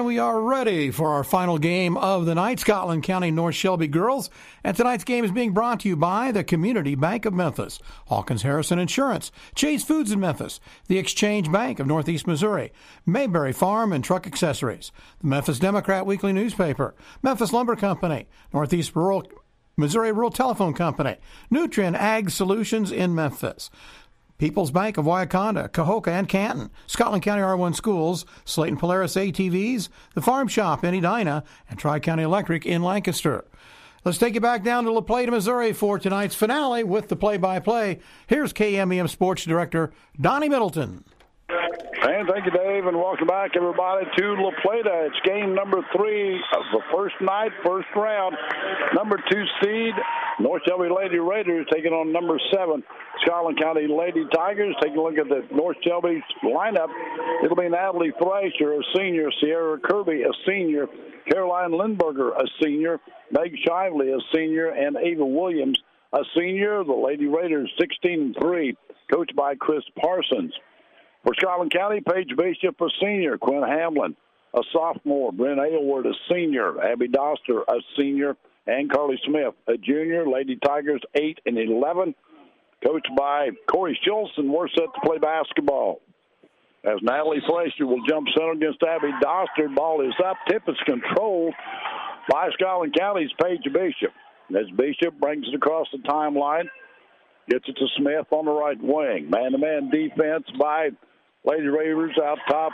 we are ready for our final game of the night, Scotland County North Shelby girls. And tonight's game is being brought to you by the Community Bank of Memphis, Hawkins Harrison Insurance, Chase Foods in Memphis, the Exchange Bank of Northeast Missouri, Mayberry Farm and Truck Accessories, the Memphis Democrat Weekly Newspaper, Memphis Lumber Company, Northeast Missouri Rural Telephone Company, Nutrien Ag Solutions in Memphis, People's Bank of Wauconda, Cahokia, and Canton, Scotland County R1 Schools, Slayton Polaris ATVs, the Farm Shop in Edina, and Tri-County Electric in Lancaster. Let's take you back down to La Plata, Missouri for tonight's finale with the play-by-play. Here's KMEM Sports Director Donnie Middleton. And thank you, Dave, and welcome back, everybody, to La Plata. It's game number 3 of the first night, first round. Number 2 seed, North Shelby Lady Raiders, taking on number 7, Scotland County Lady Tigers. Take a look at the North Shelby lineup. It'll be Natalie Thrasher, a senior, Sierra Kirby, a senior, Caroline Lindberger, a senior, Meg Shively, a senior, and Ava Williams, a senior. The Lady Raiders, 16-3, coached by Chris Parsons. For Scotland County, Paige Bishop, a senior, Quinn Hamlin, a sophomore, Brent Aylward, a senior, Abby Doster, a senior, and Carly Smith, a junior. Lady Tigers, 8 and 11, coached by Corey Schultz, and we're set to play basketball. As Natalie Fleischer will jump center against Abby Doster. Ball is up. Tip is controlled by Scotland County's Paige Bishop. As Bishop brings it across the timeline, gets it to Smith on the right wing. Man-to-man defense by Lady Raiders. Out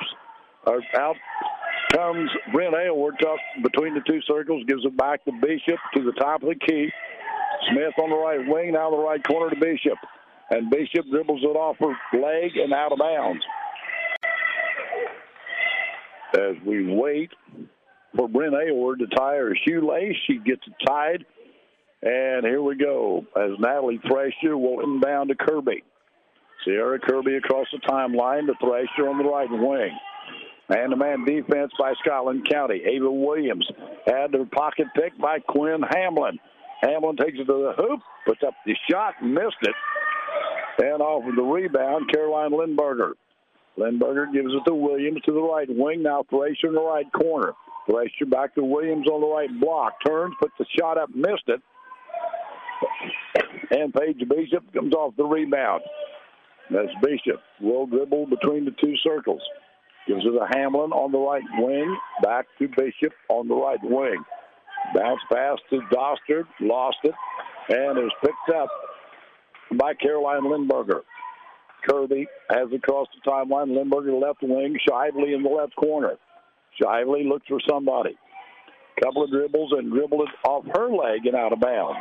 comes Brent Aylward up between the two circles, gives it back to Bishop to the top of the key. Smith on the right wing, now the right corner to Bishop. And Bishop dribbles it off her leg and out of bounds. As we wait for Brent Aylward to tie her shoelace, she gets it tied. And here we go, as Natalie Thrasher will inbound to Kirby. Sierra Kirby across the timeline to Thrasher on the right wing. Man-to-man defense by Scotland County. Ava Williams had her pocket picked by Quinn Hamlin. Hamlin takes it to the hoop, puts up the shot, missed it. And off of the rebound, Caroline Lindberger. Lindberger gives it to Williams to the right wing. Now Thrasher in the right corner. Thrasher back to Williams on the right block. Turns, puts the shot up, missed it. And Paige Bishop comes off the rebound. That's Bishop. Will dribble between the two circles. Gives it to Hamlin on the right wing. Back to Bishop on the right wing. Bounce pass to Doster. Lost it. And it was picked up by Caroline Lindberger. Kirby has it across the timeline. Lindberger left wing. Shively in the left corner. Shively looks for somebody. Couple of dribbles and dribbled it off her leg and out of bounds.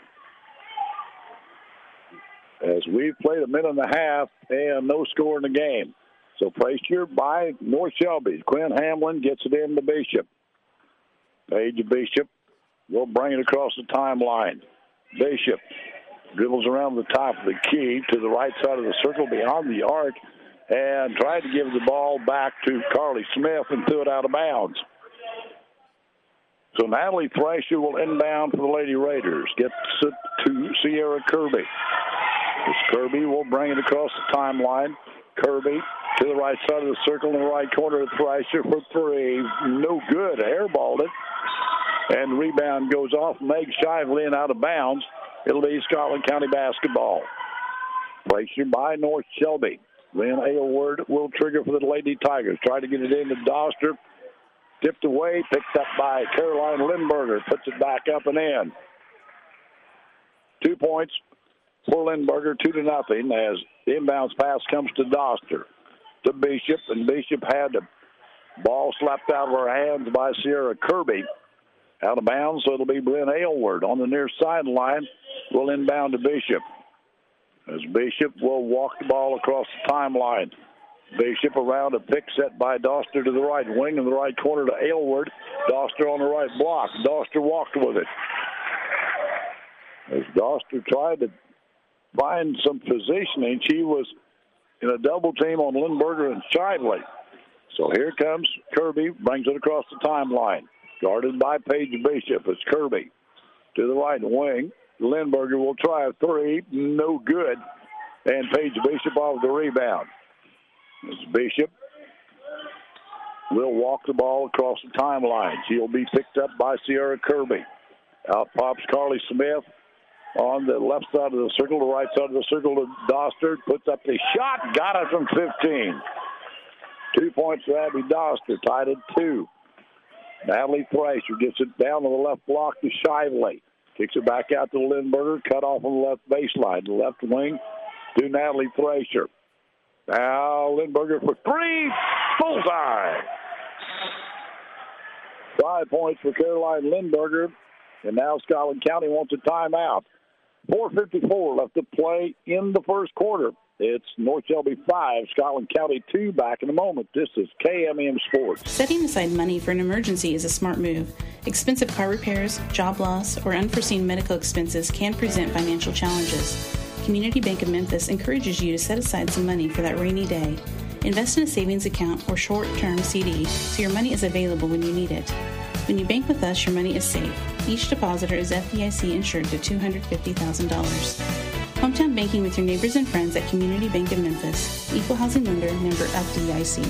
As we've played a minute and a half and no score in the game. So pressure by North Shelby. Quinn Hamlin gets it in to Bishop. Paige Bishop will bring it across the timeline. Bishop dribbles around the top of the key to the right side of the circle beyond the arc and tried to give the ball back to Carly Smith and threw it out of bounds. So Natalie Thrasher will inbound for the Lady Raiders. Gets it to Sierra Kirby. Kirby will bring it across the timeline. Kirby to the right side of the circle in the right corner of Thrasher for 3. No good. Airballed it. And rebound goes off. Meg Shively and out of bounds. It'll be Scotland County basketball. Thrasher by North Shelby. Lynn Aylward will trigger for the Lady Tigers. Try to get it into Doster. Tipped away. Picked up by Caroline Lindberger. Puts it back up and in. 2 points for Lindberger, 2-0, as the inbounds pass comes to Doster, to Bishop, and Bishop had the ball slapped out of her hands by Sierra Kirby. Out of bounds, so it'll be Brent Aylward on the near sideline. Will inbound to Bishop. As Bishop will walk the ball across the timeline. Bishop around a pick set by Doster to the right wing in the right corner to Aylward. Doster on the right block. Doster walked with it. As Doster tried to find some positioning, she was in a double team on Lindberger and Shively. So here comes Kirby, brings it across the timeline. Guarded by Paige Bishop. It's Kirby to the right wing. Lindberger will try a 3. No good. And Paige Bishop off the rebound. It's Bishop will walk the ball across the timeline. She'll be picked up by Sierra Kirby. Out pops Carly Smith on the left side of the circle, the right side of the circle to Doster. Puts up the shot, got it from 15. 2 points for Abby Doster, tied at 2. Natalie Thrasher gets it down to the left block to Shively. Kicks it back out to Lindberger, cut off on the left baseline. The left wing to Natalie Thrasher. Now Lindberger for 3, full time. 5 points for Caroline Lindberger. And now Scotland County wants a timeout. 4:54 left to play in the first quarter. It's North Shelby 5, Scotland County 2. Back in a moment. This is KMM Sports. Setting aside money for an emergency is a smart move. Expensive car repairs, job loss, or unforeseen medical expenses can present financial challenges. Community Bank of Memphis encourages you to set aside some money for that rainy day. Invest in a savings account or short-term CD so your money is available when you need it. When you bank with us, your money is safe. Each depositor is FDIC insured to $250,000. Hometown banking with your neighbors and friends at Community Bank of Memphis. Equal housing lender, member FDIC.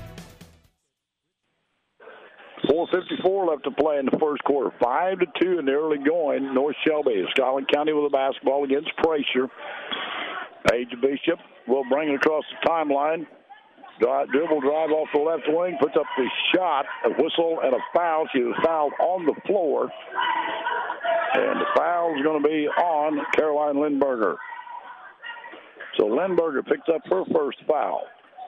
4:54 left to play in the first quarter. 5-2 in the early going. North Shelby, Scotland County with the basketball against Frazier. Paige Bishop will bring it across the timeline. Dribble drive off the left wing, puts up the shot, a whistle, and a foul. She was fouled on the floor. And the foul is going to be on Caroline Lindberger. So Lindberger picks up her first foul.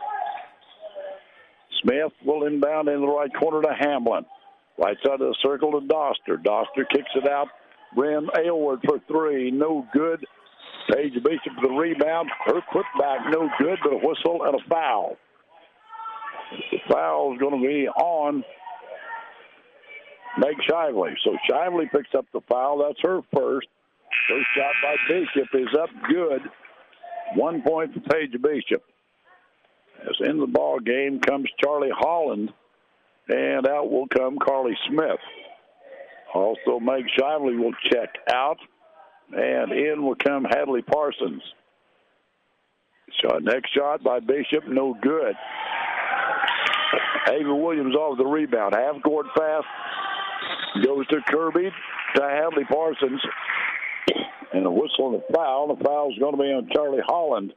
Smith will inbound in the right corner to Hamlin. Right side of the circle to Doster. Doster kicks it out. Rim Aylward for 3. No good. Paige Bishop the rebound. Her putback no good, but a whistle and a foul. The foul is going to be on Meg Shively. So Shively picks up the foul. That's her first. First shot by Bishop is up good. 1 point for Paige Bishop. As in the ball game comes Charlie Holland, and out will come Carly Smith. Also, Meg Shively will check out, and in will come Hadley Parsons. So next shot by Bishop, no good. Ava Williams off the rebound. Half court pass goes to Kirby, to Hadley Parsons. And a whistle and a foul. The foul is going to be on Charlie Holland.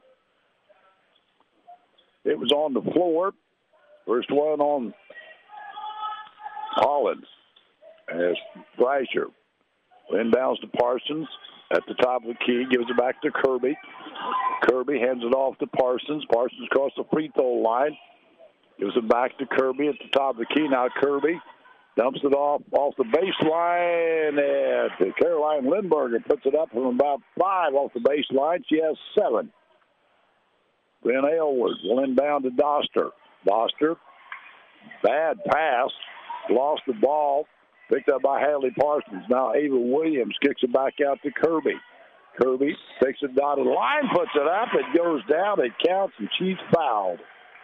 It was on the floor. First one on Holland. As Thrasher inbounds to Parsons at the top of the key, gives it back to Kirby. Kirby hands it off to Parsons. Parsons across the free throw line. Gives it back to Kirby at the top of the key. Now Kirby dumps it off the baseline. And Caroline Lindberger puts it up from about 5 off the baseline. She has 7. Then Aylward will inbound to Doster. Doster, bad pass. Lost the ball. Picked up by Hadley Parsons. Now Ava Williams kicks it back out to Kirby. Kirby takes a dotted line, puts it up. It goes down. It counts, and she's fouled.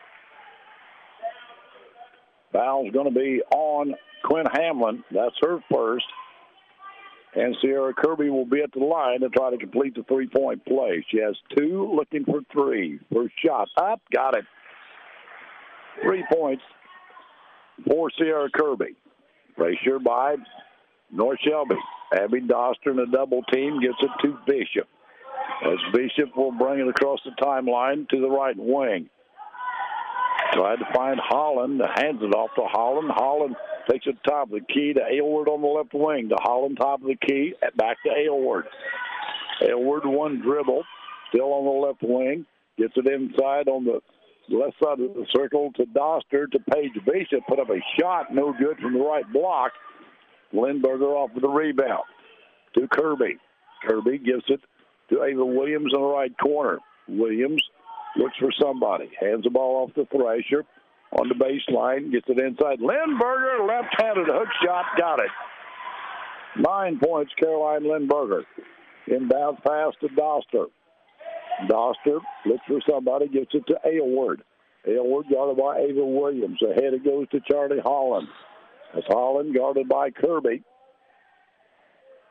Foul's going to be on Quinn Hamlin. That's her first. And Sierra Kirby will be at the line to try to complete the 3-point play. She has 2, looking for 3. First shot up, got it. 3 points for Sierra Kirby. Pressure by North Shelby. Abby Doster in a double team gets it to Bishop. As Bishop will bring it across the timeline to the right wing. Tried to find Holland, hands it off to Holland. Holland takes it top of the key to Aylward on the left wing. To Holland, top of the key, back to Aylward. Aylward, one dribble, still on the left wing. Gets it inside on the left side of the circle to Doster, to Paige Bishop. Put up a shot, no good from the right block. Lindberger off with the rebound to Kirby. Kirby gives it to Ava Williams in the right corner. Williams looks for somebody. Hands the ball off to Thrasher on the baseline. Gets it inside. Lindberger, left-handed hook shot. Got it. 9 points, Caroline Lindberger. Inbound pass to Doster. Doster looks for somebody. Gets it to Aylward. Aylward guarded by Ava Williams. Ahead it goes to Charlie Holland. That's Holland guarded by Kirby.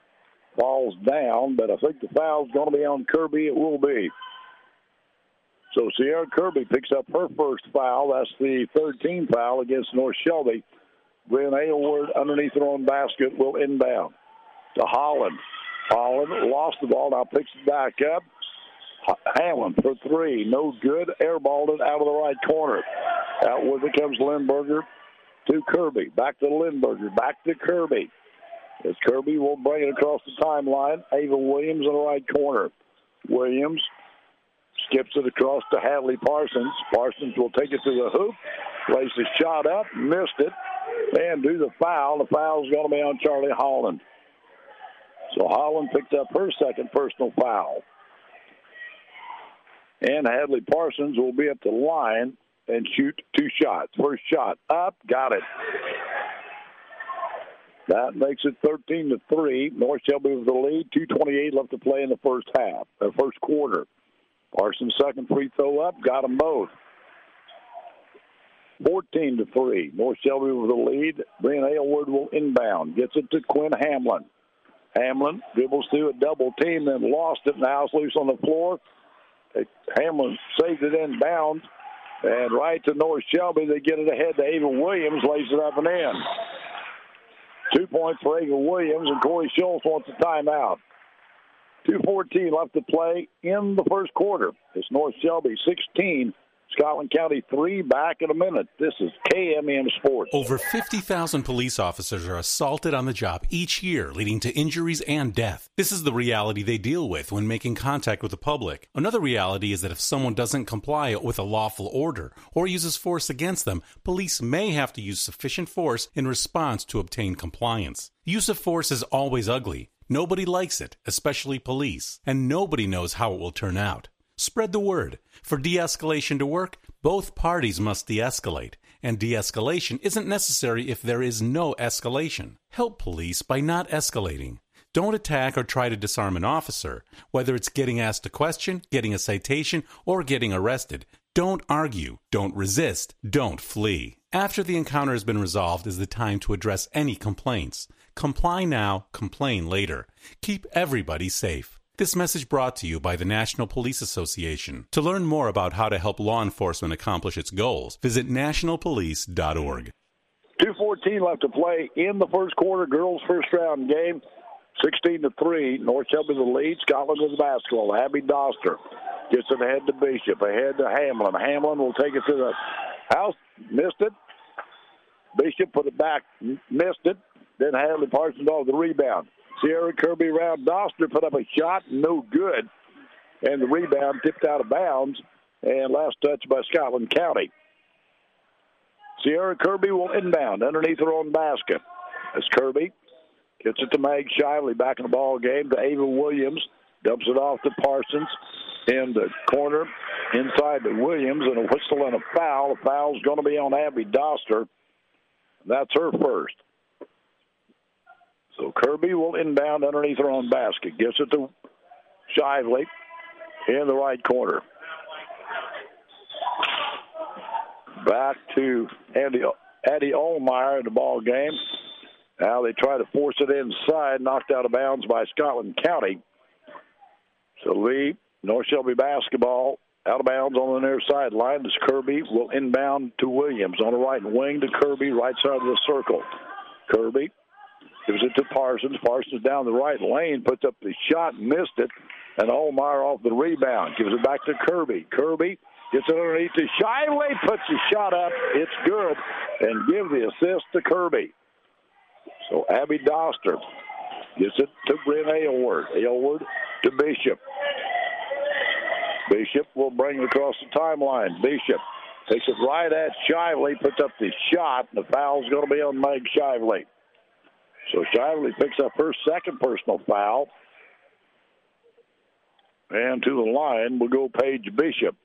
Falls down, but I think the foul's going to be on Kirby. It will be. So Sierra Kirby picks up her first foul. That's the 13th foul against North Shelby. Bryn Aylward underneath her own basket will inbound to Holland. Holland lost the ball, now picks it back up. Hamlin for three, no good. Airballed it out of the right corner. Outward it comes Lindberger to Kirby. Back to Lindberger, back to Kirby. As Kirby will bring it across the timeline. Ava Williams in the right corner. Williams skips it across to Hadley Parsons. Parsons will take it to the hoop. Lays the shot up, missed it, and do the foul. The foul's going to be on Charlie Holland. So Holland picked up her second personal foul. And Hadley Parsons will be at the line and shoot two shots. First shot up, got it. That makes it 13-3. North Shelby with the lead. 2:28 left to play in the first quarter. Parsons' second free throw up, got them both. 14-3. North Shelby with the lead. Bryn Aylward will inbound. Gets it to Quinn Hamlin. Hamlin dribbles through a double team, then lost it. Now it's loose on the floor. Hamlin saved it inbounds. And right to North Shelby. They get it ahead to Ava Williams. Lays it up and in. 2 points for Ava Williams, and Corey Schultz wants a timeout. 2:14 left to play in the first quarter. It's North Shelby 16, Scotland County 3. Back in a minute. This is KMM Sports. Over 50,000 police officers are assaulted on the job each year, leading to injuries and death. This is the reality they deal with when making contact with the public. Another reality is that if someone doesn't comply with a lawful order or uses force against them, police may have to use sufficient force in response to obtain compliance. Use of force is always ugly. Nobody likes it, especially police, and nobody knows how it will turn out. Spread the word. For de-escalation to work, both parties must de-escalate, and de-escalation isn't necessary if there is no escalation. Help police by not escalating. Don't attack or try to disarm an officer, whether it's getting asked a question, getting a citation, or getting arrested. Don't argue, don't resist, don't flee. After the encounter has been resolved is the time to address any complaints. Comply now, complain later. Keep everybody safe. This message brought to you by the National Police Association. To learn more about how to help law enforcement accomplish its goals, visit nationalpolice.org. 2:14 left to play in the first quarter. Girls' first round game, 16-3. North Shelby the lead. Scotland with the basketball. Abby Doster gets it ahead to Bishop. Ahead to Hamlin. Hamlin will take it to the house. Missed it. Bishop put it back. Missed it. Then Hadley Parsons off the rebound. Sierra Kirby around Doster, put up a shot, no good. And the rebound tipped out of bounds. And last touch by Scotland County. Sierra Kirby will inbound underneath her own basket. As Kirby gets it to Meg Shively back in the ball game to Ava Williams. Dumps it off to Parsons in the corner inside to Williams, and a whistle and a foul. The foul's going to be on Abby Doster. That's her first. So Kirby will inbound underneath her own basket. Gives it to Shively in the right corner. Back to Addie Ohlmeyer in the ball game. Now they try to force it inside, knocked out of bounds by Scotland County. So Lee, North Shelby basketball, out of bounds on the near sideline. As Kirby will inbound to Williams on the right wing to Kirby, right side of the circle. Kirby gives it to Parsons. Parsons down the right lane, puts up the shot, missed it, and Ohlmeyer off the rebound. Gives it back to Kirby. Kirby gets it underneath to Shively, puts the shot up. It's good, and give the assist to Kirby. So Abby Doster gets it to Bryn Aylward. Aylward to Bishop. Bishop will bring it across the timeline. Bishop takes it right at Shively, puts up the shot, and the foul's going to be on Meg Shively. So Shively picks up her second personal foul. And to the line will go Paige Bishop.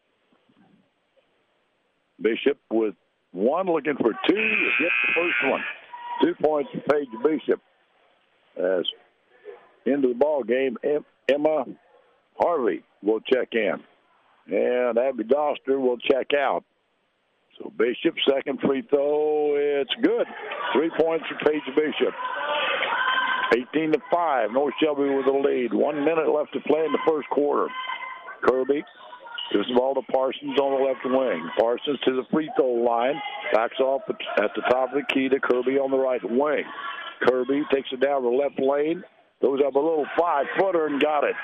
Bishop with one, looking for two to get the first one. 2 points for Paige Bishop. As into the ball game, Emma Harvey will check in. And Abby Doster will check out. So Bishop, second free throw, it's good. 3 points for Paige Bishop. 18-5, North Shelby with the lead. 1 minute left to play in the first quarter. Kirby Gives the ball to Parsons on the left wing. Parsons to the free throw line. Backs off at the top of the key to Kirby on the right wing. Kirby takes it down the left lane. Goes up a little 5-footer and got it.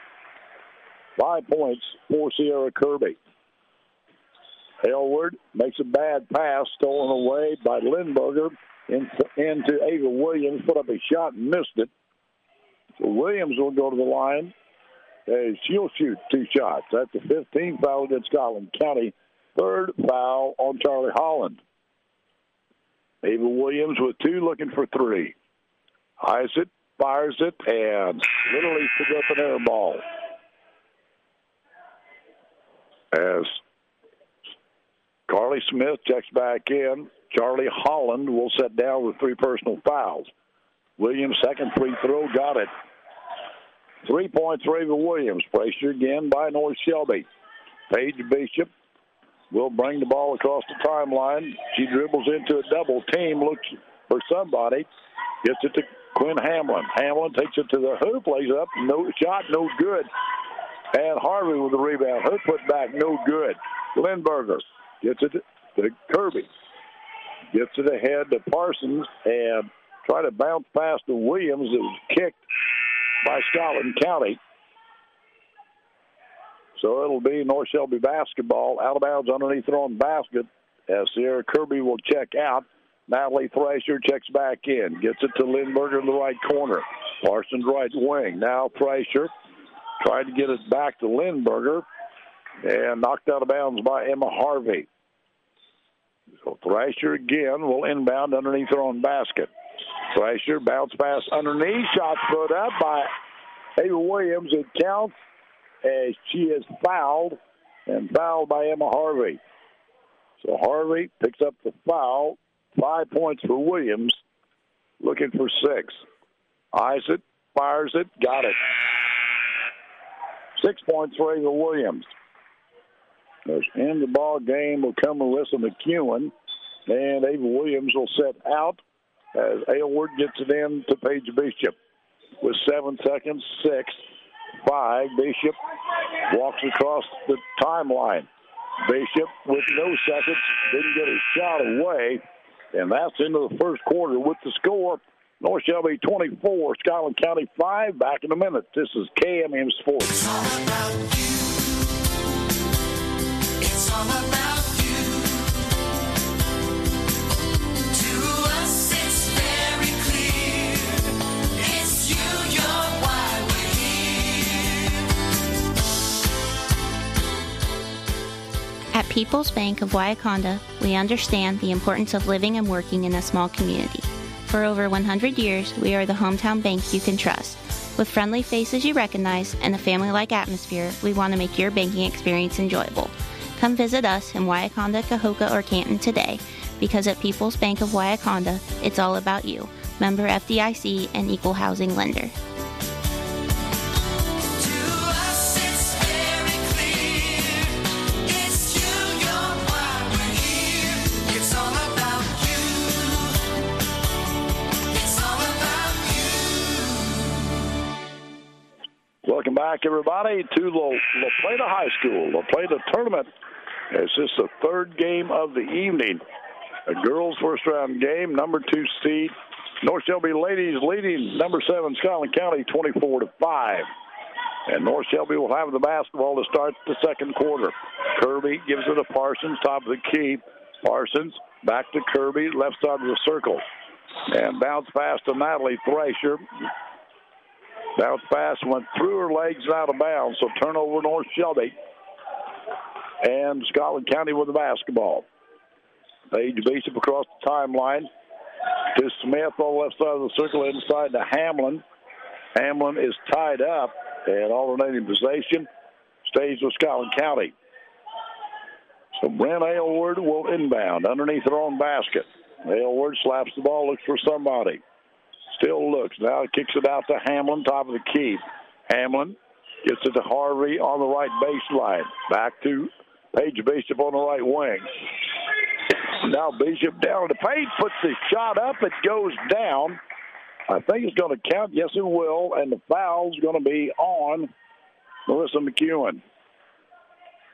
5 points for Sierra Kirby. Aylward makes a bad pass, stolen away by Lindberger into Ava Williams. Put up a shot and missed it. So Williams will go to the line. She'll shoot 2 shots. That's the 15th foul against Scotland County. 3rd foul on Charlie Holland. Ava Williams with 2, looking for 3. Eyes it, fires it, and literally picks up an air ball. As Carly Smith checks back in, Charlie Holland will set down with 3 personal fouls. Williams' second free throw, got it. 3 points for Ava Williams. Pressure again by North Shelby. Paige Bishop will bring the ball across the timeline. She dribbles into a double team, looks for somebody, gets it to Quinn Hamlin. Hamlin takes it to the hoop, lays up, no shot, no good. And Harvey with the rebound. Her put back, no good. Lindberger gets it to Kirby. Gets it ahead to Parsons and try to bounce past to Williams. It was kicked by Scotland County. So it'll be North Shelby basketball. Out of bounds underneath their own basket as Sierra Kirby will check out. Natalie Thrasher checks back in. Gets it to Lindberger in the right corner. Parsons right wing. Now Thrasher tried to get it back to Lindberger and knocked out of bounds by Emma Harvey. So Thrasher again will inbound underneath her own basket. Thrasher bounce pass underneath. Shot put up by Ava Williams. It counts as she is fouled and fouled by Emma Harvey. So Harvey picks up the foul. 5 points for Williams. Looking for 6. Eyes it, fires it, got it. 6 points for Ava Williams. In the ball game will come Melissa McEwen, and Ava Williams will set out as Aylward gets it in to Paige Bishop. With 7 seconds, 6, 5, Bishop walks across the timeline. Bishop with no seconds, didn't get a shot away, and that's into the first quarter with the score. North Shelby 24, Scotland County 5. Back in a minute. This is KMM Sports. It's all about you. It's all about you. To us, it's very clear. It's you, you're why we're here. At People's Bank of Wauconda, we understand the importance of living and working in a small community. For over 100 years, we are the hometown bank you can trust. With friendly faces you recognize and a family-like atmosphere, we want to make your banking experience enjoyable. Come visit us in Wauconda, Cahokia, or Canton today, because at People's Bank of Wauconda, it's all about you. Member FDIC and equal housing lender. Welcome back, everybody, to La Plata High School. La Plata tournament. It's just the 3rd game of the evening. A girls' first-round game, number 2 seed. North Shelby ladies leading number 7 Scotland County 24-5. And North Shelby will have the basketball to start the second quarter. Kirby gives it to Parsons, top of the key. Parsons back to Kirby, left side of the circle. And bounce pass to Natalie Thrasher. Bounce pass went through her legs and out of bounds, so turnover North Shelby. And Scotland County with the basketball. Paige Bishop across the timeline to Smith on the left side of the circle inside to Hamlin. Hamlin is tied up, and alternating possession stays with Scotland County. So Brent Aylward will inbound underneath her own basket. Aylward slaps the ball, looks for somebody. Still looks. Now he kicks it out to Hamlin, top of the key. Hamlin gets it to Harvey on the right baseline. Back to Paige Bishop on the right wing. Now Bishop down to Paige, puts the shot up. It goes down. I think it's going to count. Yes, it will. And the foul's going to be on Melissa McEwen.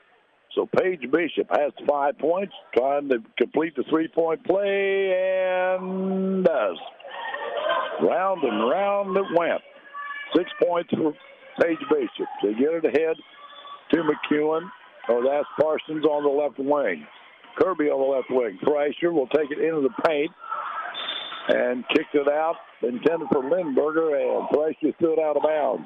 So Paige Bishop has 5 points, trying to complete the three-point play, and does. Round and round it went. 6 points for Paige Bishop. They get it ahead to McEwen, or that's Parsons on the left wing. Kirby on the left wing. Thrasher will take it into the paint and kicked it out, intended for Lindberger, and Thrasher threw it out of bounds.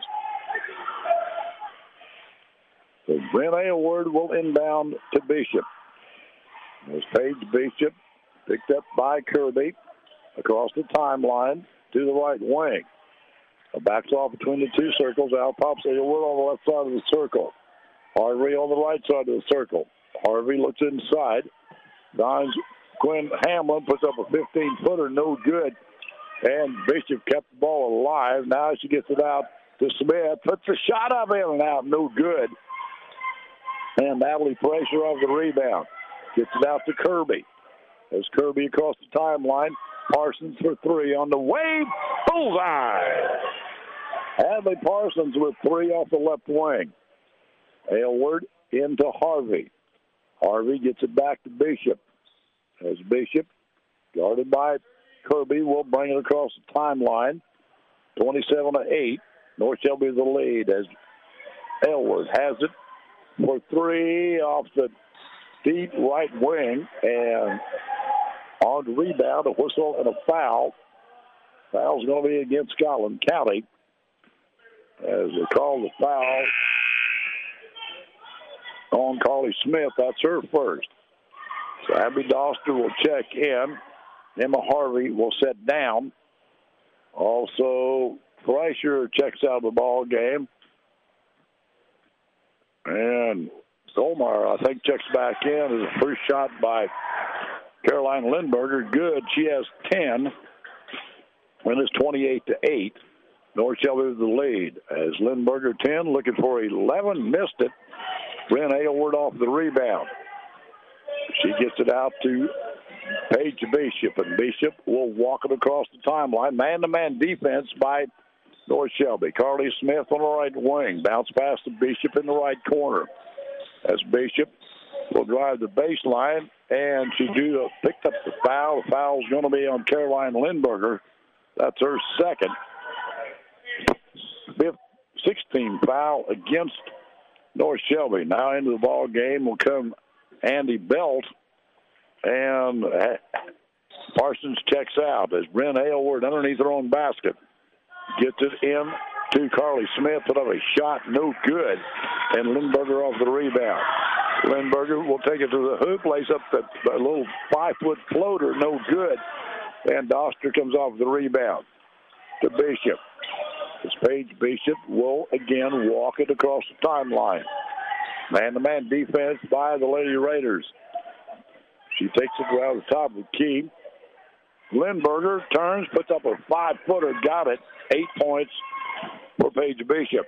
So Brent Aylward will inbound to Bishop. As Paige Bishop picked up by Kirby across the timeline to the right wing. Backs off between the two circles. Out pops Aylward on the left side of the circle. Harvey on the right side of the circle. Harvey looks inside. Dons Quinn Hamlin puts up a 15-footer, no good. And Bishop kept the ball alive. Now she gets it out to Smith. Puts a shot up in and out, no good. And Natalie Frazier off the rebound. Gets it out to Kirby. As Kirby across the timeline. Parsons for three on the way. Bullseye! Hadley Parsons with three off the left wing. Aylward into Harvey. Harvey gets it back to Bishop. As Bishop, guarded by Kirby, will bring it across the timeline. 27-8. North Shelby the lead as Aylward has it for three off the deep right wing. And on the rebound, a whistle and a foul. Foul's going to be against Scotland County. As they call the foul on Carly Smith. That's her first. So Abby Doster will check in. Emma Harvey will sit down. Also, Thrasher checks out of the ball game. And Solmar, I think, checks back in as a first shot by Caroline Lindberger. Good. She has 10. When it's 28-8. North Shelby with the lead. As Lindberger 10, looking for 11, missed it. Brent Aylward off the rebound. She gets it out to Paige Bishop, and Bishop will walk it across the timeline. Man-to-man defense by North Shelby. Carly Smith on the right wing. Bounce pass to Bishop in the right corner. As Bishop will drive the baseline, and she picked up the foul. The foul's going to be on Caroline Lindberger. That's her second. 16 foul against North Shelby. Now into the ball game will come Andy Belt, and Parsons checks out as Brent Aylward underneath her own basket. Gets it in to Carly Smith, put up a shot, no good, and Lindberger off the rebound. Lindberger will take it to the hoop, lays up the little 5-foot floater, no good, and Doster comes off the rebound to Bishop. As Paige Bishop will again walk it across the timeline. Man-to-man defense by the Lady Raiders. She takes it around the top of the key. Lindberger turns, puts up a 5-footer, got it. 8 points for Paige Bishop.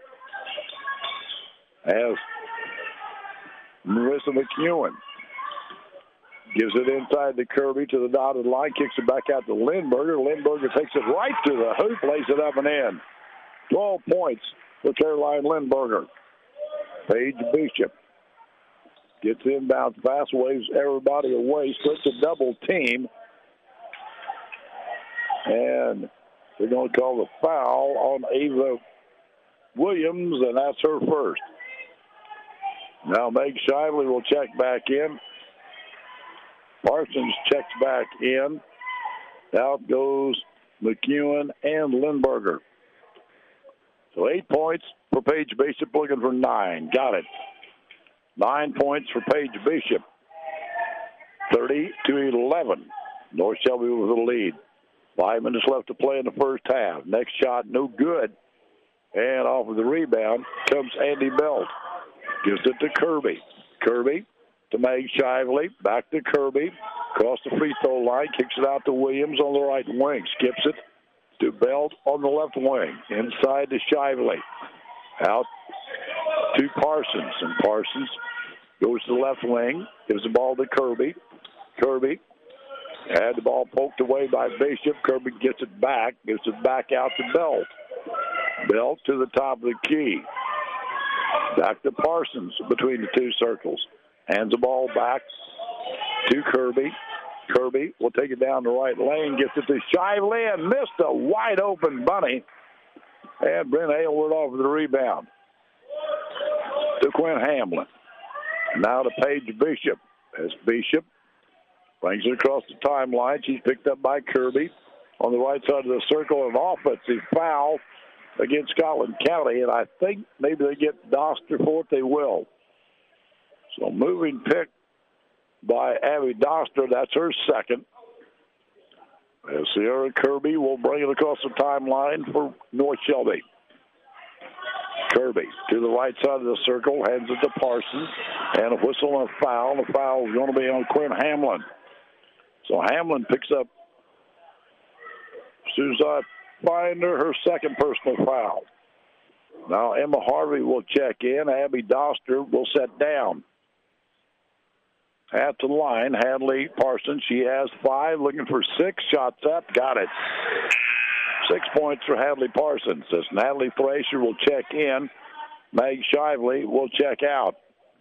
As Marissa McEwen gives it inside to Kirby to the dotted line, kicks it back out to Lindberger. Lindberger takes it right to the hoop, lays it up and in. 12 points for Caroline Lindberger. Paige Bishop gets inbound fast, waves everybody away, splits a double team. And they're going to call the foul on Ava Williams, and that's her first. Now Meg Shively will check back in. Parsons checks back in. Out goes McEwen and Lindberger. So 8 points for Paige Bishop, looking for 9. Got it. 9 points for Paige Bishop. 30-11. North Shelby with the lead. 5 minutes left to play in the first half. Next shot, no good. And off of the rebound comes Andy Belt. Gives it to Kirby. Kirby to Meg Shively. Back to Kirby. Across the free throw line. Kicks it out to Williams on the right wing. Skips it to Belt on the left wing. Inside to Shively. Out to Parsons. And Parsons goes to the left wing. Gives the ball to Kirby. Kirby had the ball poked away by Bishop. Kirby gets it back. Gives it back out to Belt. Belt to the top of the key. Back to Parsons between the two circles. Hands the ball back to Kirby. Kirby will take it down the right lane, gets it to Shively, and missed a wide-open bunny. And Brent Aylward off of the rebound. To Quinn Hamlin. Now to Paige Bishop. As Bishop brings it across the timeline. She's picked up by Kirby on the right side of the circle. An offensive foul against Scotland County, and I think maybe they get Doster for it. They will. So moving pick by Abby Doster. That's her second. As Sierra Kirby will bring it across the timeline for North Shelby. Kirby to the right side of the circle, hands it to Parsons, and a whistle and a foul. The foul is going to be on Quinn Hamlin. So Hamlin picks up, as soon as I find her second personal foul. Now Emma Harvey will check in. Abby Doster will set down. At the line, Hadley Parsons. She has 5, looking for 6. Shots up, got it. 6 points for Hadley Parsons. As Natalie Thrasher will check in. Meg Shively will check out.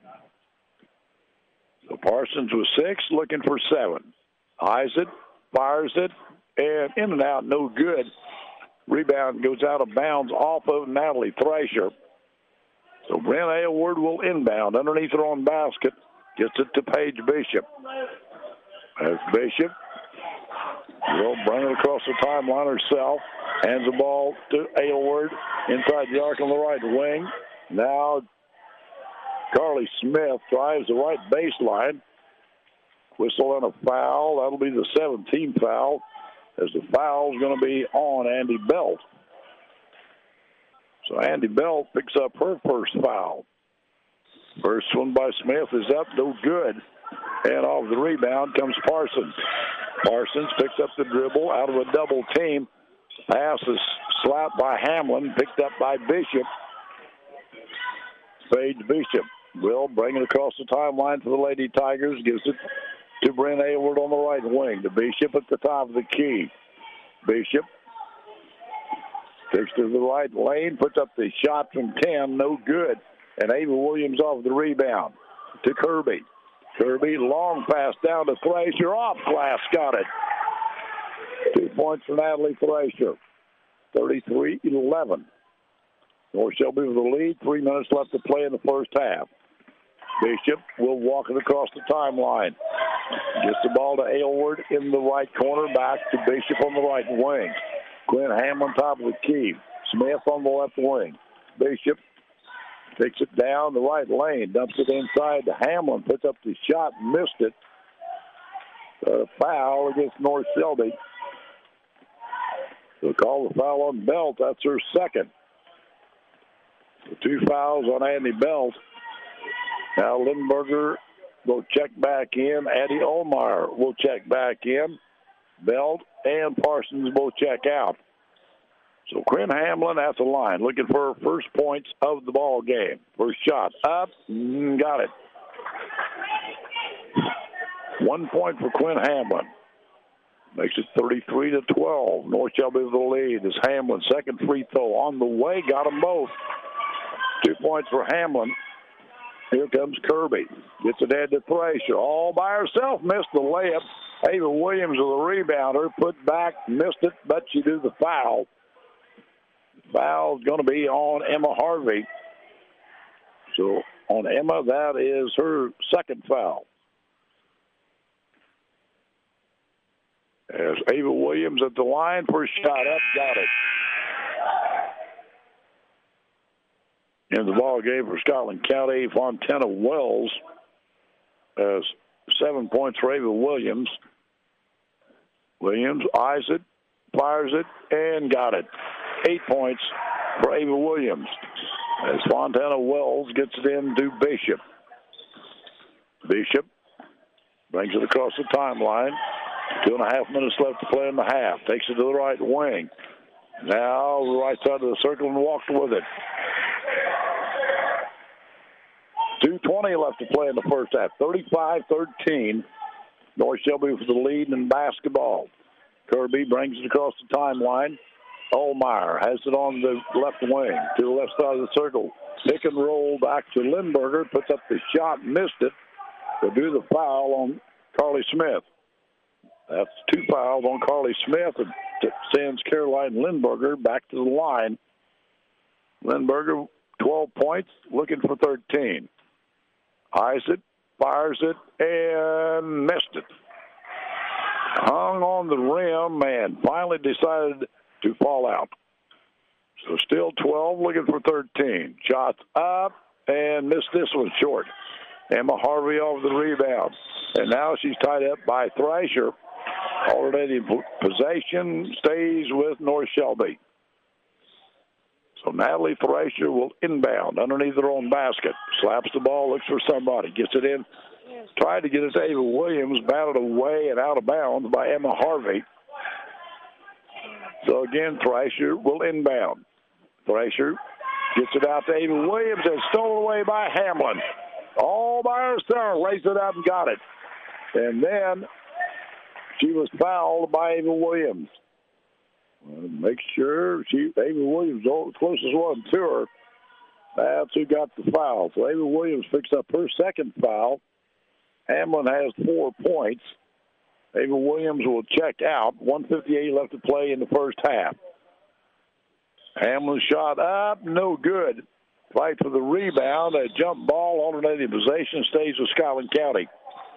So Parsons with 6, looking for 7. Eyes it, fires it, and in and out, no good. Rebound goes out of bounds off of Natalie Thrasher. So Brent Aylward will inbound underneath her own basket. Gets it to Paige Bishop. As Bishop will bring it across the timeline herself. Hands the ball to Aylward inside the arc on the right wing. Now Carly Smith drives the right baseline. Whistle and a foul. That'll be the 17th foul, as the foul is going to be on Andy Belt. So Andy Belt picks up her first foul. First one by Smith is up, no good. And off the rebound comes Parsons. Parsons picks up the dribble out of a double team. Pass is slapped by Hamlin, picked up by Bishop. Paige Bishop will bring it across the timeline for the Lady Tigers. Gives it to Brent Aylward on the right wing. To Bishop at the top of the key. Bishop takes to the right lane, puts up the shot from 10, no good. And Ava Williams off the rebound to Kirby. Kirby, long pass down to Thrasher, off glass, got it. 2 points for Natalie Thrasher, 33-11. North Shelby with the lead, 3 minutes left to play in the first half. Bishop will walk it across the timeline. Gets the ball to Aylward in the right corner, back to Bishop on the right wing. Quinn Hamlin top of the key. Smith on the left wing. Bishop takes it down the right lane, dumps it inside to Hamlin, puts up the shot, missed it. Foul against North Shelby. They'll call the foul on Belt. That's her second. So 2 fouls on Andy Belt. Now Lindberger will check back in. Addie Olmeyer will check back in. Belt and Parsons will check out. So Quinn Hamlin at the line, looking for her first points of the ball game. First shot up, got it. 1 point for Quinn Hamlin. Makes it 33-12. North Shelby with the lead. As Hamlin, second free throw on the way, got them both. 2 points for Hamlin. Here comes Kirby. Gets it head to Thrasher. All by herself, missed the layup. Ava Williams with a rebounder, put back, missed it, but she do the foul. Foul is going to be on Emma Harvey. So on Emma, that is her second foul. As Ava Williams at the line for a shot up, got it. In the ball game for Scotland County, Fontana Wells has 7 points for Ava Williams. Williams eyes it, fires it, and got it. 8 points for Ava Williams as Fontana Wells gets it in to Bishop. Bishop brings it across the timeline. 2.5 minutes left to play in the half. Takes it to the right wing. Now the right side of the circle and walks with it. 2:20 left to play in the first half. 35-13. North Shelby with the lead in basketball. Kirby brings it across the timeline. Olmeyer has it on the left wing to the left side of the circle. Pick and roll back to Lindberger. Puts up the shot, missed it. will do the foul on Carly Smith. That's 2 fouls on Carly Smith and sends Caroline Lindberger back to the line. Lindberger, 12 points, looking for 13. Eyes it, fires it, and missed it. Hung on the rim and finally decided to fall out. So still 12, looking for 13. Shots up and missed this one short. Emma Harvey off the rebound. And now she's tied up by Thrasher. Alternating possession stays with North Shelby. So Natalie Thrasher will inbound underneath her own basket. Slaps the ball, looks for somebody, gets it in. Tried to get it to Ava Williams, batted away and out of bounds by Emma Harvey. So again, Thrasher will inbound. Thrasher gets it out to Ava Williams and stolen away by Hamlin. All by herself, raised it up and got it. And then she was fouled by Ava Williams. Make sure Ava Williams, the closest one to her, that's who got the foul. So Ava Williams picks up her second foul. Hamlin has 4 points. Ava Williams will check out. 1:58 left to play in the first half. Hamlin shot up, no good. Fight for the rebound. A jump ball, alternating possession, stays with Scotland County.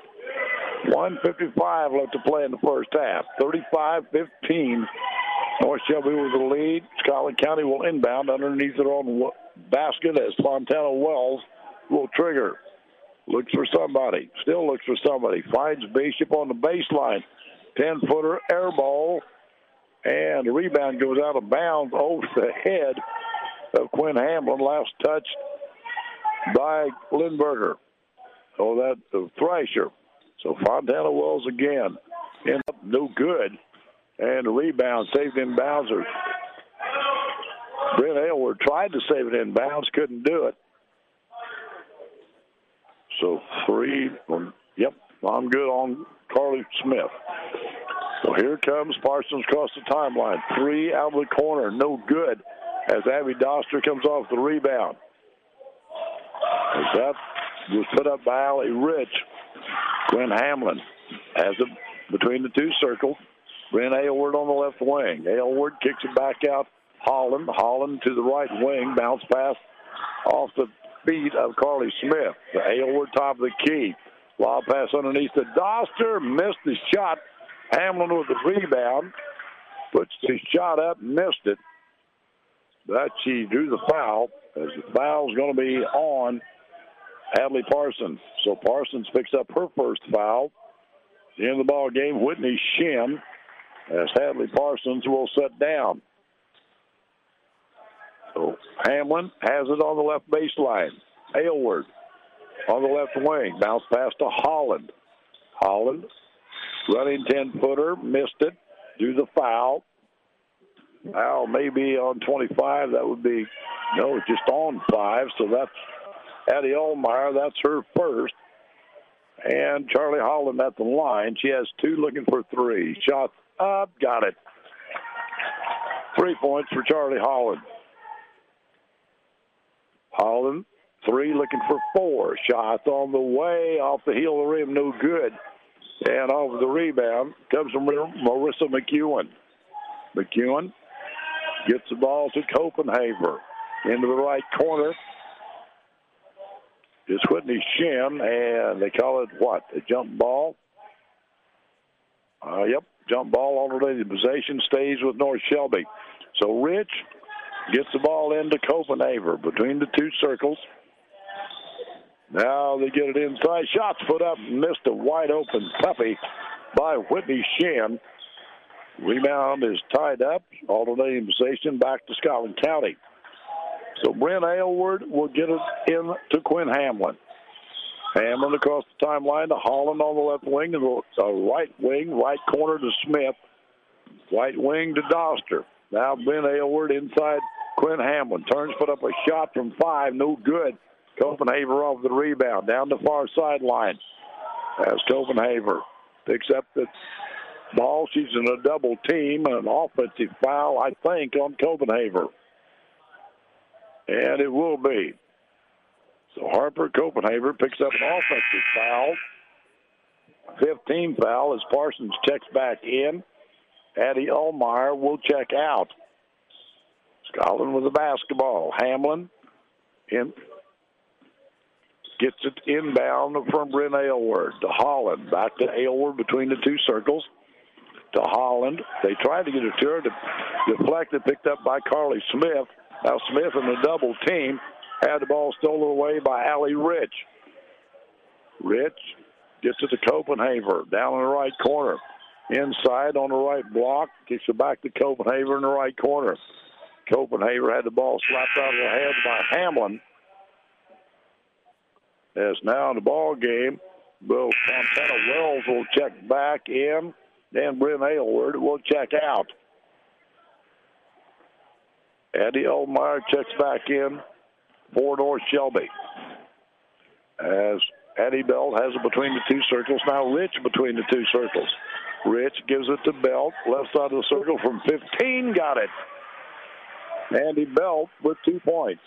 1:55 left to play in the first half. 35-15. North Shelby with the lead. Scotland County will inbound underneath their own basket as Fontana Wells will trigger. Looks for somebody. Still looks for somebody. Finds Bishop on the baseline. 10-footer air ball. And the rebound goes out of bounds over the head of Quinn Hamlin. Last touched by Lindberger. Oh, that Thrasher. So Fontana Wells again. End up no good. And the rebound saved in bounds. Brent Aylward tried to save it in bounds, couldn't do it. So 3, yep, I'm good on Carly Smith. So here comes Parsons across the timeline. 3 out of the corner, no good as Abby Doster comes off the rebound. As that was put up by Allie Rich. Quinn Hamlin has it between the 2 circles. Brent Aylward on the left wing. Aylward kicks it back out. Holland to the right wing. Bounce pass off the feet of Carly Smith. The Aylward top of the key. Lob pass underneath the Doster. Missed the shot. Hamlin with the rebound. Puts the shot up. Missed it. But she drew the foul. As the foul's going to be on Hadley Parsons. So Parsons picks up her first foul. The end of the ball game, Whitney Shin, as Hadley Parsons will sit down. So Hamlin has it on the left baseline. Aylward on the left wing. Bounce pass to Holland. Holland running 10-footer. Missed it. Do the foul. Foul maybe on 25. That would be, no, just on 5. So that's Addie Allmeyer. That's her first. And Charlie Holland at the line. She has 2 looking for 3. Shot up. Got it. 3 points for Charlie Holland. Holland, 3 looking for 4. Shots on the way. Off the heel of the rim. No good. And off the rebound comes from Marissa McEwen. McEwen gets the ball to Copenhaver. Into the right corner. It's Whitney Shin, and they call it what? A jump ball? Yep, jump ball. Alternating possession stays with North Shelby. So Rich gets the ball into Copenhaver between the 2 circles. Now they get it inside. Shots put up, missed a wide open puppy by Whitney Shin. Rebound is tied up. Alternating possession back to Scotland County. So Brent Aylward will get it in to Quinn Hamlin. Hamlin across the timeline to Holland on the left wing and the right wing, right corner to Smith. Right wing to Doster. Now Brent Aylward inside Quinn Hamlin. Turns, put up a shot from 5. No good. Copenhaver off the rebound. Down the far sideline. As Copenhaver picks up the ball. She's in a double team. An offensive foul, I think, on Copenhaver. And it will be. So Harper Copenhaver picks up an offensive foul 15 foul as Parsons checks back in. Addie Allmeyer will check out. Scotland with the basketball. Hamlin in, gets it inbound from Bryn Aylward to Holland. Back to Aylward between the two circles. To Holland. They tried to get it to her. Deflected, picked up by Carly Smith. Now Smith in the double team had the ball stolen away by Allie Rich. Rich gets it to Copenhaver down in the right corner. Inside on the right block. Kicks it back to Copenhaver in the right corner. Copenhaver had the ball slapped out of the head by Hamlin. As now in the ball game, Fontana Wells will check back in. Then Bryn Aylward will check out. Addie Allmeyer checks back in for North Shelby. As Addie Belt has it between the two circles. Now Rich between the two circles. Rich gives it to Belt. Left side of the circle from 15. Got it. Andy Belt with 2 points.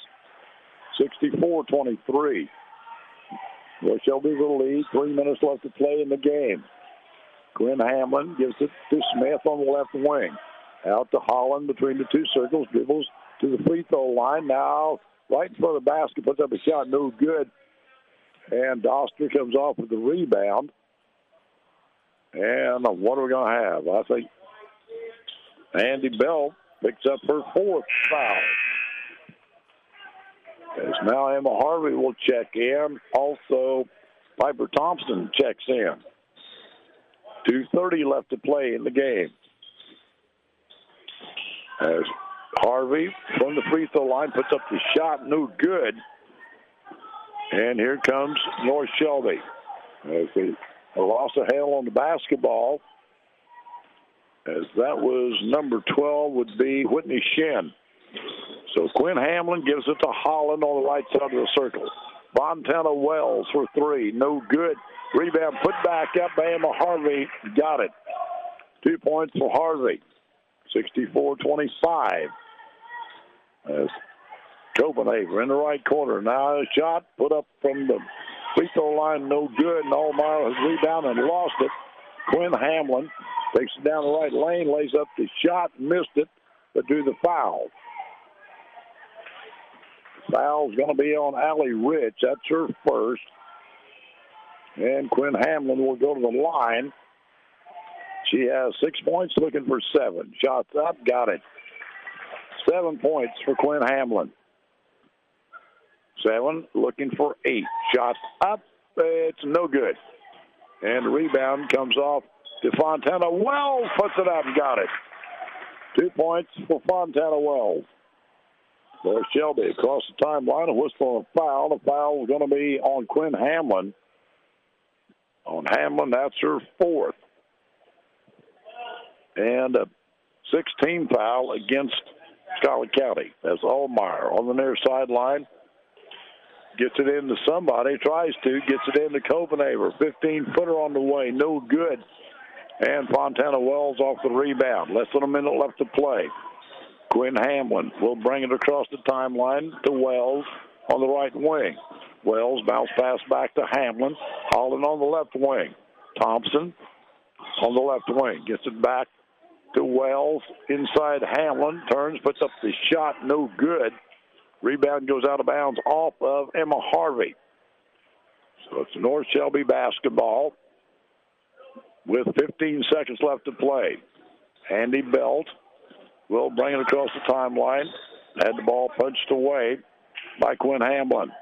64-23. North Shelby with the lead. 3 minutes left to play in the game. Quinn Hamlin gives it to Smith on the left wing. Out to Holland between the two circles. Dribbles to the free throw line. Now right in front of the basket. Puts up a shot. No good. And Doster comes off with the rebound. And what are we going to have? I think Andy Bell picks up her fourth foul. As now Emma Harvey will check in. Also, Piper Thompson checks in. 2:30 left to play in the game. As Harvey from the free throw line puts up the shot, no good. And here comes North Shelby. As a loss of hail on the basketball. As that was number 12 would be Whitney Shin. So Quinn Hamlin gives it to Holland on the right side of the circle. Fontana Wells for three. No good. Rebound put back up by Emma Harvey. Got it. 2 points for Harvey. 64-25. As Copenhaver in the right corner. Now a shot put up from the free throw line. No good. And Allmeyer has rebounded and lost it. Quinn Hamlin takes it down the right lane. Lays up the shot. Missed it. But drew the foul. Foul's going to be on Allie Rich. That's her first. And Quinn Hamlin will go to the line. She has 6 points, looking for 7. Shots up, got it. 7 points for Quinn Hamlin. 7, looking for 8. Shots up, it's no good. And the rebound comes off to Fontana Wells. Puts it up, got it. 2 points for Fontana Wells. North Shelby across the timeline, a whistle and a foul. The foul is going to be on Quinn Hamlin. On Hamlin, that's her fourth. And a 16 foul against Scotland County. That's Allmeyer on the near sideline. Gets it into somebody, tries to, gets it into Copenhaver. 15-footer on the way, no good. And Fontana Wells off the rebound. Less than a minute left to play. Quinn Hamlin will bring it across the timeline to Wells on the right wing. Wells bounce pass back to Hamlin. Holland on the left wing. Thompson on the left wing. Gets it back to Wells. Inside Hamlin. Turns, puts up the shot. No good. Rebound goes out of bounds off of Emma Harvey. So it's North Shelby basketball with 15 seconds left to play. Andy Belt will bring it across the timeline. Had the ball punched away by Quinn Hamlin.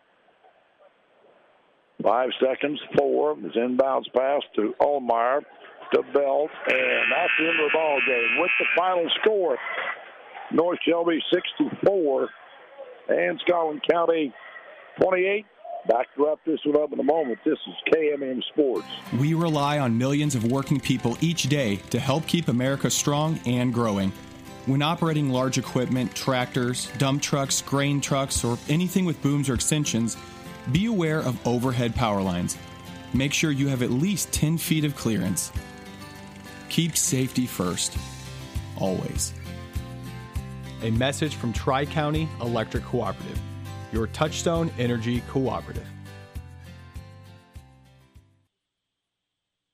5 seconds, 4. His inbounds pass to Allmeyer, to Belt, and that's the end of the ball game. With the final score, North Shelby 64 and Scotland County 28. Back to wrap this one up in a moment. This is KMM Sports. We rely on millions of working people each day to help keep America strong and growing. When operating large equipment, tractors, dump trucks, grain trucks, or anything with booms or extensions, be aware of overhead power lines. Make sure you have at least 10 feet of clearance. Keep safety first. Always. A message from Tri-County Electric Cooperative, your Touchstone Energy Cooperative.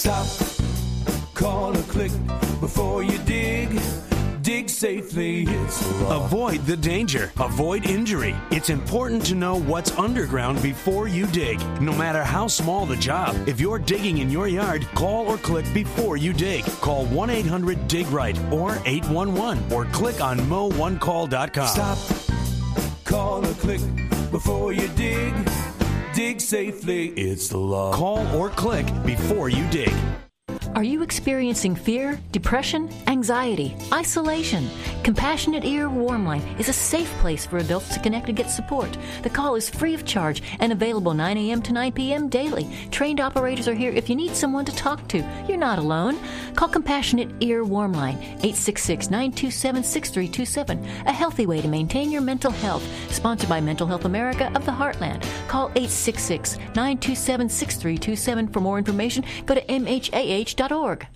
Stop, call, or click before you dig. Dig safely, it's the law. Avoid the danger. Avoid injury. It's important to know what's underground before you dig, no matter how small the job. If you're digging in your yard, call or click before you dig. Call 1-800-DIG-RIGHT or 811 or click on moonecall.com. Stop, call, or click before you dig. Dig safely, it's the law. Call or click before you dig. Are you experiencing fear, depression, anxiety, isolation? Compassionate Ear Warmline is a safe place for adults to connect and get support. The call is free of charge and available 9 a.m. to 9 p.m. daily. Trained operators are here if you need someone to talk to. You're not alone. Call Compassionate Ear Warmline, 866-927-6327. A healthy way to maintain your mental health. Sponsored by Mental Health America of the Heartland. Call 866-927-6327 for more information. Go to mhaa.org.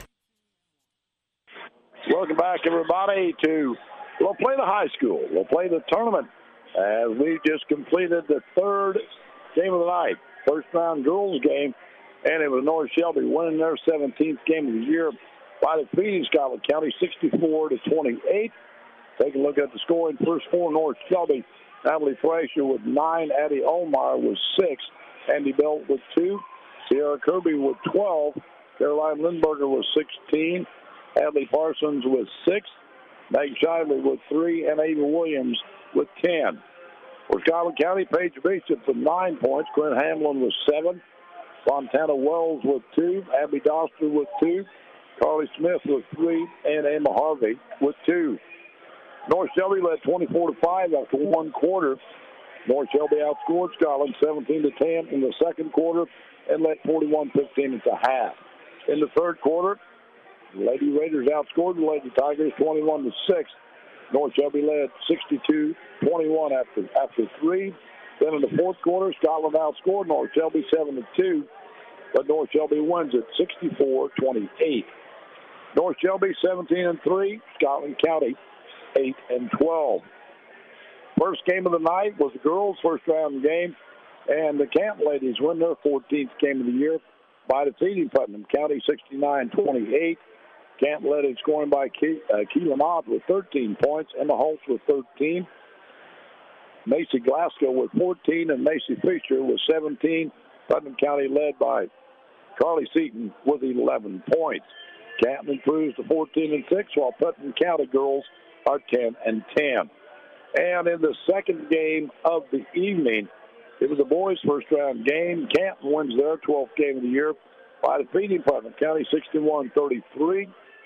Welcome back, everybody, to we'll play the high school. We'll play the tournament as we just completed the third game of the night, first round girls game, and it was North Shelby winning their 17th game of the year by defeating Scotland County 64-28. Take a look at the scoring. First four, North Shelby. Natalie Thrasher with 9, Addie Olmeyer with 6, Andy Belt with 2, Sierra Kirby with 12, Caroline Lindberger with 16, Hadley Parsons with 6, Meg Shively with 3, and Ava Williams with 10. For Scotland County, Paige Bishop with 9 points, Corinne Hamlin with 7, Fontana Wells with 2, Abby Doster with 2, Carly Smith with 3, and Emma Harvey with 2. North Shelby led 24-5 after one quarter. North Shelby outscored Scotland 17-10 in the second quarter and led 41-15 at the half. In the third quarter, the Lady Raiders outscored the Lady Tigers 21-6. North Shelby led 62-21 after three. Then in the fourth quarter, Scotland outscored North Shelby 7-2, but North Shelby wins it 64-28. North Shelby 17-3, Scotland County 8-12. First game of the night was the girls' first round game, and the Canton ladies win their 14th game of the year by defeating Putnam County 69-28. Canton led in scoring by Keelan Ott with 13 points, Emma Holtz with 13, Macy Glasgow with 14, and Macy Fisher with 17. Putnam County led by Carly Seaton with 11 points. Canton improves to 14-6, while Putnam County girls are 10-10. And in the second game of the evening, it was the boys' first-round game. Canton wins their 12th game of the year by defeating Putnam County 61-33.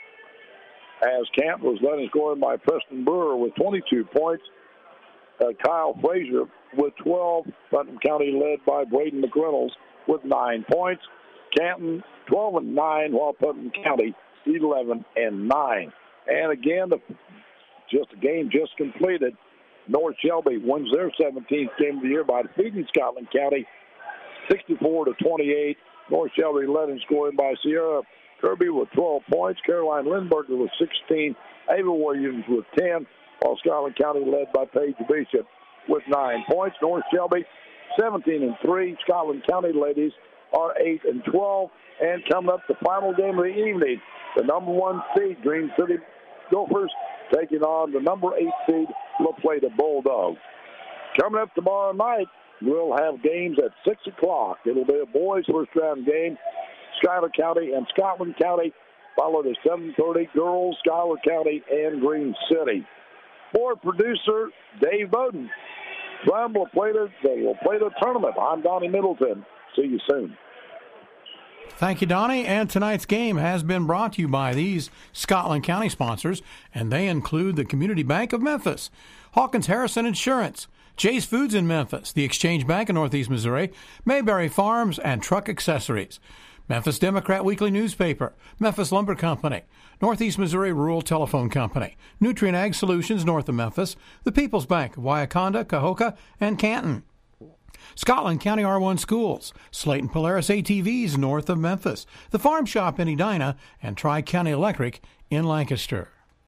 As Canton was led in scoring by Preston Brewer with 22 points, Kyle Frazier with 12. Putnam County led by Braden McReynolds with 9 points. Canton 12-9, while Putnam County 11-9. And again, the game just completed. North Shelby wins their 17th game of the year by defeating Scotland County 64-28. North Shelby led in scoring by Sierra Kirby with 12 points, Caroline Lindberger with 16, Ava Williams with 10, while Scotland County led by Paige Bishop with 9 points. North Shelby 17-3. Scotland County ladies are 8-12. And coming up, the final game of the evening, the number 1 seed, Green City Gophers, taking on the number 8 seed, La Plata Bulldogs. Coming up tomorrow night, we'll have games at 6 o'clock. It'll be a boys' first-round game, Schuyler County and Scotland County, followed at 7:30, girls, Schuyler County and Green City. For producer Dave Bowden, from La Plata, the La Plata Tournament, I'm Donnie Middleton. See you soon. Thank you, Donnie. And tonight's game has been brought to you by these Scotland County sponsors, and they include the Community Bank of Memphis, Hawkins Harrison Insurance, Jay's Foods in Memphis, the Exchange Bank of Northeast Missouri, Mayberry Farms, and Truck Accessories, Memphis Democrat Weekly Newspaper, Memphis Lumber Company, Northeast Missouri Rural Telephone Company, Nutrient Ag Solutions north of Memphis, the People's Bank of Wauconda, Cahokia, and Canton, Scotland County R1 Schools, Slayton Polaris ATVs north of Memphis, the Farm Shop in Edina, and Tri-County Electric in Lancaster.